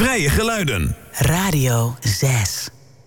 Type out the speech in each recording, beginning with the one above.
Vrije geluiden. Radio 6.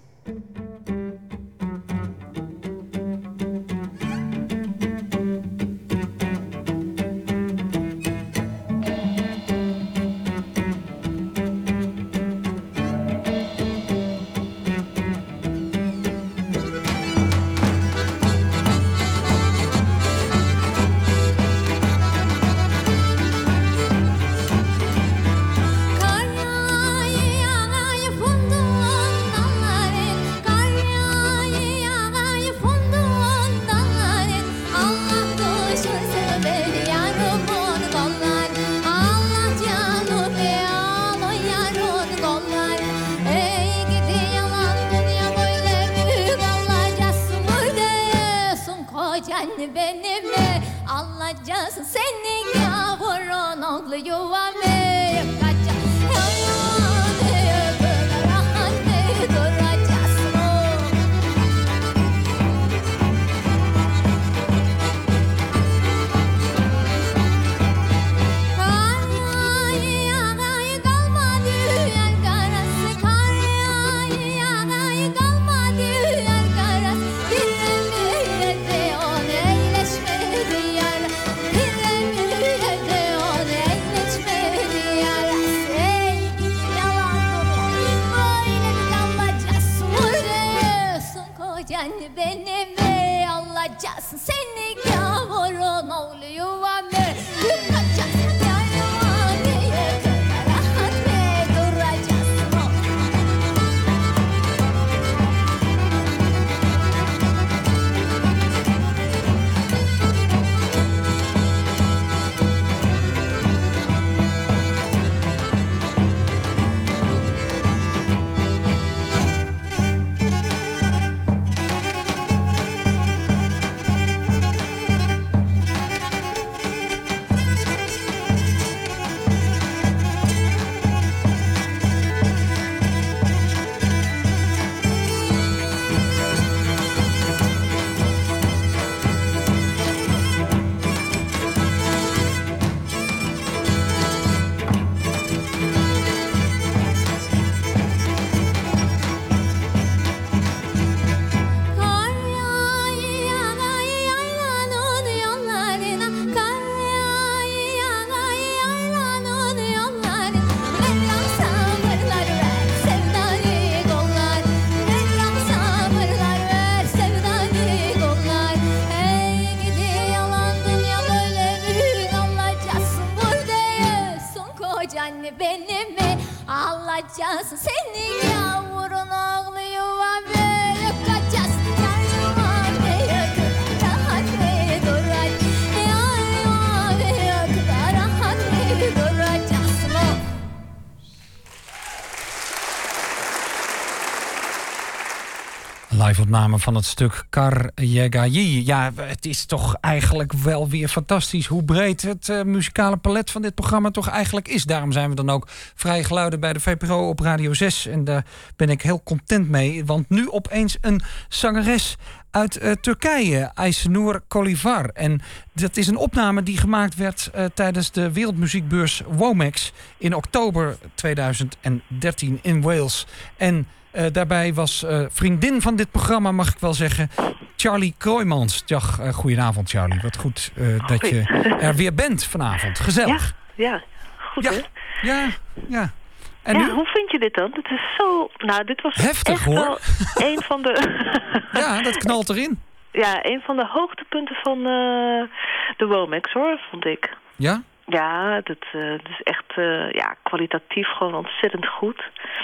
Live-opname van het stuk Kar Yegayi. Ja, het is toch eigenlijk wel weer fantastisch hoe breed het muzikale palet van dit programma toch eigenlijk is. Daarom zijn we dan ook Vrije Geluiden bij de VPRO op Radio 6. En daar ben ik heel content mee. Want nu opeens een zangeres uit Turkije, Aysenur Kolivar. En dat is een opname die gemaakt werd tijdens de wereldmuziekbeurs Womex in oktober 2013 in Wales. En daarbij was vriendin van dit programma, mag ik wel zeggen, Charlie Kroijmans. Dag, goedenavond Charlie. Wat goed dat je er weer bent vanavond. Gezellig. Ja, goed hè? Ja. En ja, nu? hoe vind je dit dan? Het is zo... Nou, dit was heftig, echt hoor. wel een van de... Ja, dat knalt erin. Ja, een van de hoogtepunten van de Womex, hoor, vond ik. Ja? Ja, dat is echt kwalitatief gewoon ontzettend goed.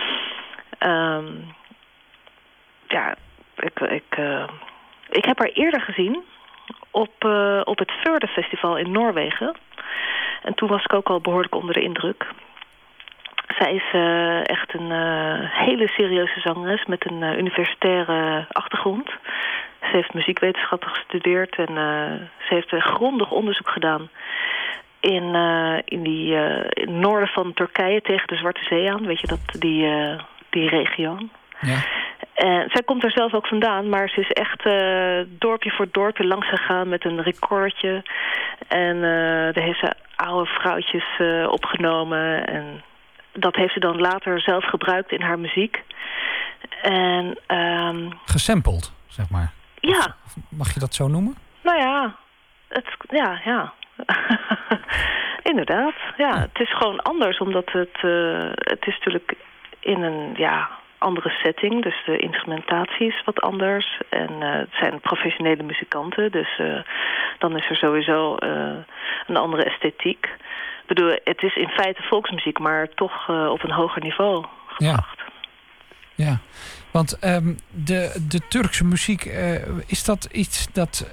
Ik heb haar eerder gezien op het Förde Festival in Noorwegen. En toen was ik ook al behoorlijk onder de indruk. Zij is echt een hele serieuze zangeres met een universitaire achtergrond. Ze heeft muziekwetenschappen gestudeerd en ze heeft grondig onderzoek gedaan in het noorden van Turkije tegen de Zwarte Zee aan. Weet je dat, die regio. Ja. En zij komt er zelf ook vandaan, maar ze is echt dorpje voor dorpje langs gegaan met een recordje. En daar heeft ze oude vrouwtjes opgenomen. En dat heeft ze dan later zelf gebruikt in haar muziek. En gesampled, zeg maar. Ja. Of mag je dat zo noemen? Nou ja, ja. Inderdaad, ja. Het is gewoon anders, omdat het is natuurlijk in een andere setting. Dus de instrumentatie is wat anders. En het zijn professionele muzikanten, dus dan is er sowieso een andere esthetiek. Ik bedoel, het is in feite volksmuziek, maar toch op een hoger niveau gebracht. Ja. Want de Turkse muziek, is dat iets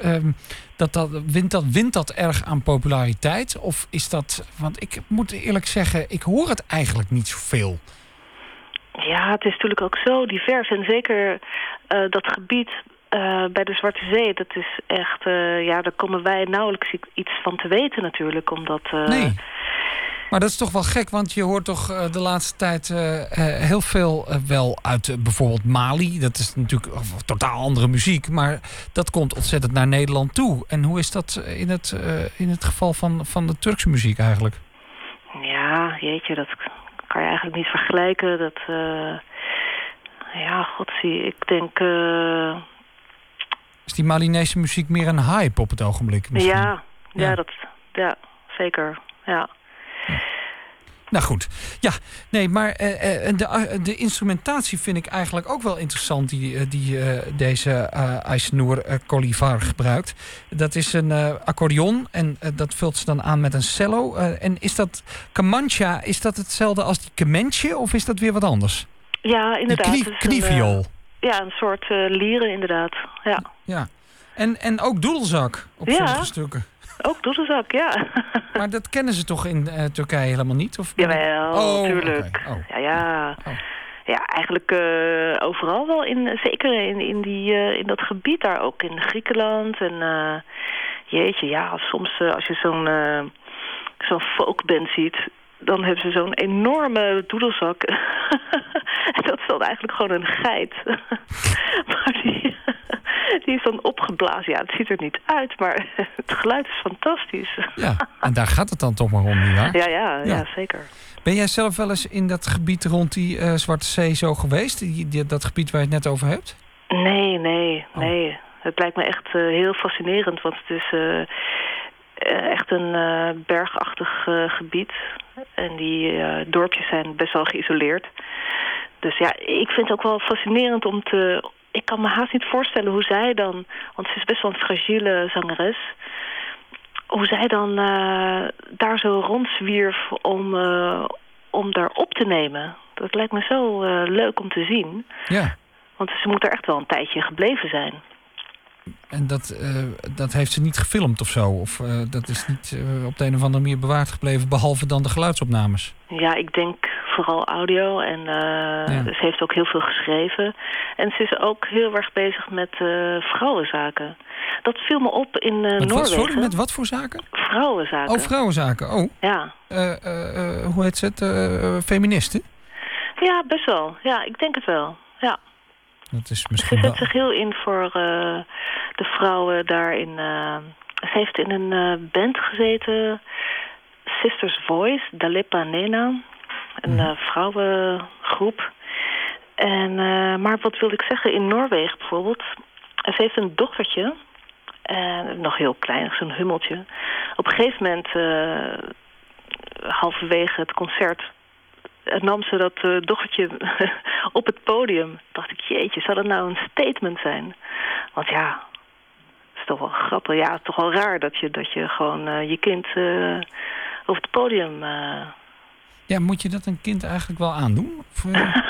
wint dat erg aan populariteit? Of is dat, want ik moet eerlijk zeggen, ik hoor het eigenlijk niet zoveel. Ja, het is natuurlijk ook zo divers. En zeker dat gebied bij de Zwarte Zee, dat is echt, daar komen wij nauwelijks iets van te weten natuurlijk. Omdat nee. Maar dat is toch wel gek, want je hoort toch de laatste tijd heel veel wel uit bijvoorbeeld Mali. Dat is natuurlijk totaal andere muziek, maar dat komt ontzettend naar Nederland toe. En hoe is dat in het geval van de Turkse muziek eigenlijk? Ja, jeetje, dat kan je eigenlijk niet vergelijken. Dat, ik denk... Is die Malinese muziek meer een hype op het ogenblik misschien? Ja, zeker, ja. Nou goed, ja, nee, maar de instrumentatie vind ik eigenlijk ook wel interessant die deze Ayşenur Kolivar gebruikt. Dat is een accordeon en dat vult ze dan aan met een cello. En is dat kamancha, is dat hetzelfde als die kementje of is dat weer wat anders? Ja, inderdaad. Die knieviool. Een soort lieren inderdaad, ja. Ja, en ook doedelzak op sommige stukken. Ook doedelzak, ja. Maar dat kennen ze toch in Turkije helemaal niet? Of? Jawel, natuurlijk. Okay. Oh. Ja. Oh. Ja, eigenlijk overal wel. Zeker in dat gebied daar ook. In Griekenland. En soms als je zo'n folkband ziet, dan hebben ze zo'n enorme doedelzak. En dat is dan eigenlijk gewoon een geit. Maar die is dan opgeblazen. Ja, het ziet er niet uit, maar het geluid is fantastisch. Ja, en daar gaat het dan toch maar om, nietwaar? Ja, zeker. Ben jij zelf wel eens in dat gebied rond die Zwarte Zee zo geweest? Dat gebied waar je het net over hebt? Nee. Het lijkt me echt heel fascinerend, want het is echt een bergachtig gebied. En die dorpjes zijn best wel geïsoleerd. Dus ja, ik vind het ook wel fascinerend om te... Ik kan me haast niet voorstellen hoe zij dan... Want ze is best wel een fragiele zangeres. Hoe zij dan daar zo rondzwierf om daar op te nemen. Dat lijkt me zo leuk om te zien. Ja. Want ze moet er echt wel een tijdje gebleven zijn. En dat heeft ze niet gefilmd of zo? Of dat is niet op de een of andere manier bewaard gebleven... behalve dan de geluidsopnames? Ja, ik denk vooral audio. En ze heeft ook heel veel geschreven. En ze is ook heel erg bezig met vrouwenzaken. Dat viel me op in Noorwegen. Sorry, met wat voor zaken? Vrouwenzaken. Oh, vrouwenzaken. Oh. Ja. Hoe heet ze het? Feministen? Ja, best wel. Ja, ik denk het wel. Ja. Dat is misschien ze zet zich heel in voor de vrouwen daarin. Ze heeft in een band gezeten, Sisters Voice, Dalepa Nena, een vrouwengroep. Maar wat wilde ik zeggen, in Noorwegen bijvoorbeeld, ze heeft een dochtertje, nog heel klein, zo'n hummeltje. Op een gegeven moment, halverwege het concert, nam ze dat dochtertje op het podium. Dacht ik, jeetje, zou dat nou een statement zijn? Want ja, het is toch wel grappig. Ja, het is toch wel raar dat je gewoon je kind op het podium... Ja, moet je dat een kind eigenlijk wel aandoen? Of,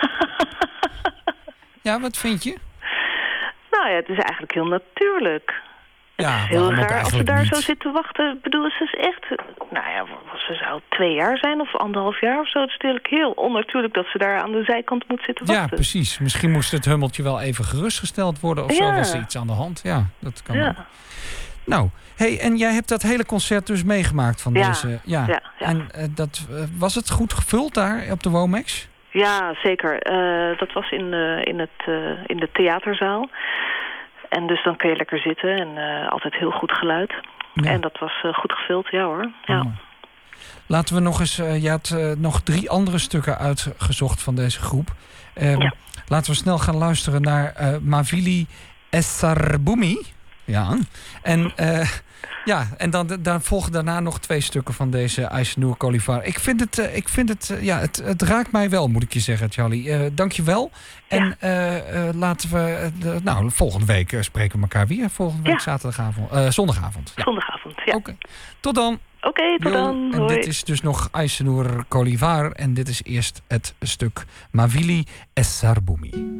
ja, wat vind je? Nou ja, het is eigenlijk heel natuurlijk. Ja, het is heel raar als ze daar niet? zo zit te wachten. Ik bedoel, ze is echt... Nou ja, ze zou 2 jaar zijn of 1,5 jaar of zo. Het is natuurlijk heel onnatuurlijk dat ze daar aan de zijkant moet zitten wachten. Ja, precies. Misschien moest het hummeltje wel even gerustgesteld worden of zo. Was er iets aan de hand? Ja, dat kan ook. Nou, hey, en jij hebt dat hele concert dus meegemaakt van deze... Ja. En was het goed gevuld daar op de Womex? Ja, zeker. Dat was in de theaterzaal. En dus dan kun je lekker zitten en altijd heel goed geluid. Ja. En dat was goed gevuld, ja hoor. Ja. Laten we nog eens... je had nog 3 andere stukken uitgezocht van deze groep. Laten we snel gaan luisteren naar Mavili Essarbumi. Ja. En... en dan volgen daarna nog 2 stukken van deze Ayşenur Kolivar. Ik vind het raakt mij wel, moet ik je zeggen, Charlie. Dank je wel. En laten we, volgende week spreken we elkaar weer. Volgende week zondagavond. Zondagavond, ja. Oké. Tot dan. Oké, tot dan. En dit is dus nog Ayşenur Kolivar. En dit is eerst het stuk Mavili Essarbumi.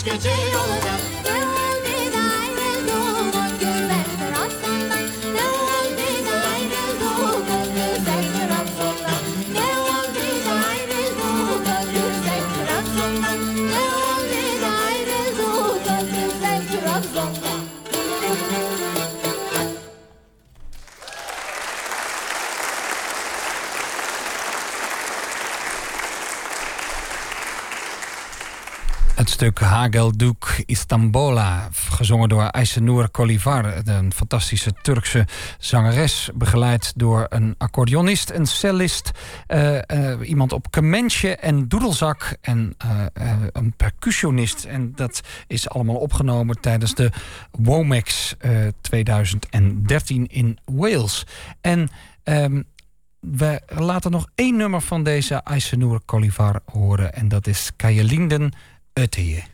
kış gece yoluna. Ne oldu da ayrıldık o güzel Trabzon'dan. Ne oldu da ayrıldık o güzel Trabzon'dan. Ne oldu da ayrıldık o güzel Trabzon'dan. Ne oldu da ayrıldık o güzel Trabzon'dan. Het stuk Hagelduk Istanbula, gezongen door Ayşenur Kolivar, een fantastische Turkse zangeres, begeleid door een accordeonist, een cellist, iemand op kementje en doedelzak en een percussionist. En dat is allemaal opgenomen tijdens de Womex 2013 in Wales. En we laten nog 1 nummer van deze Ayşenur Kolivar horen en dat is Kayelinden Öteye.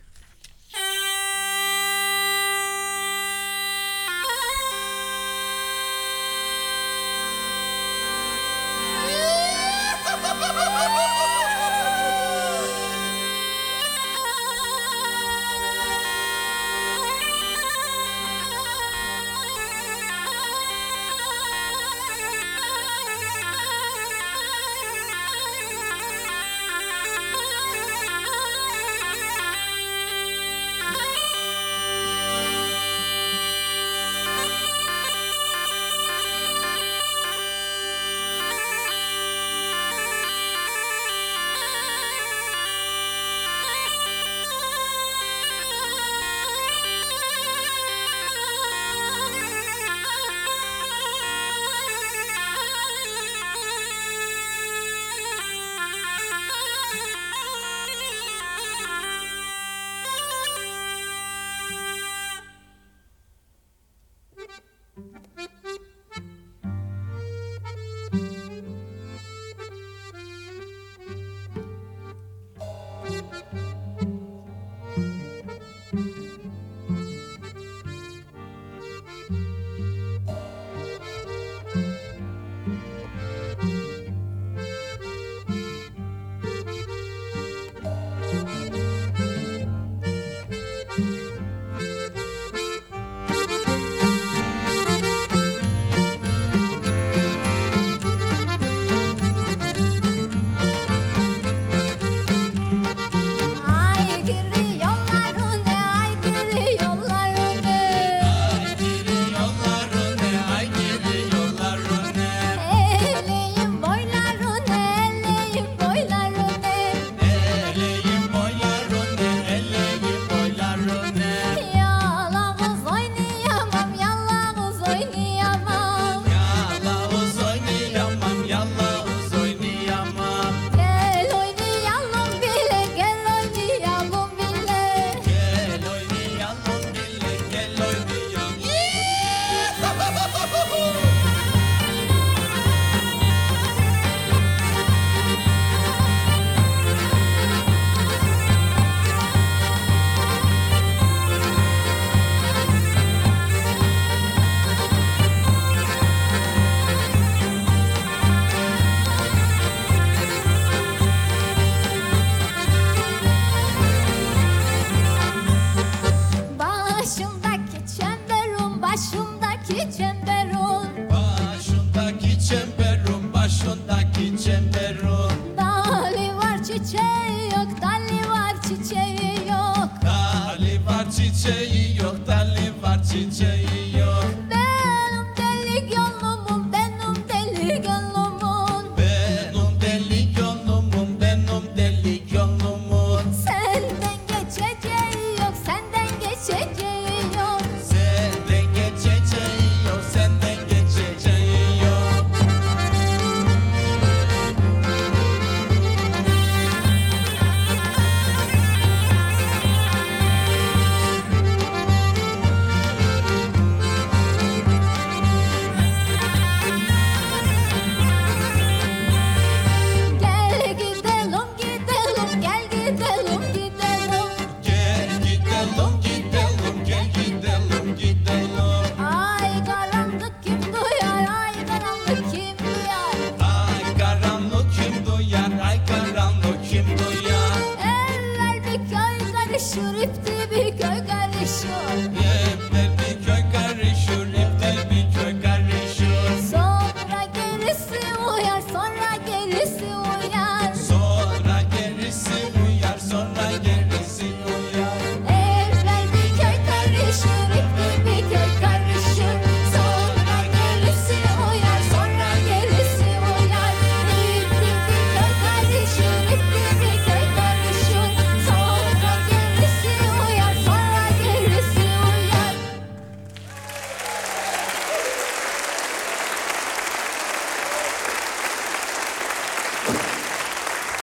Şuripti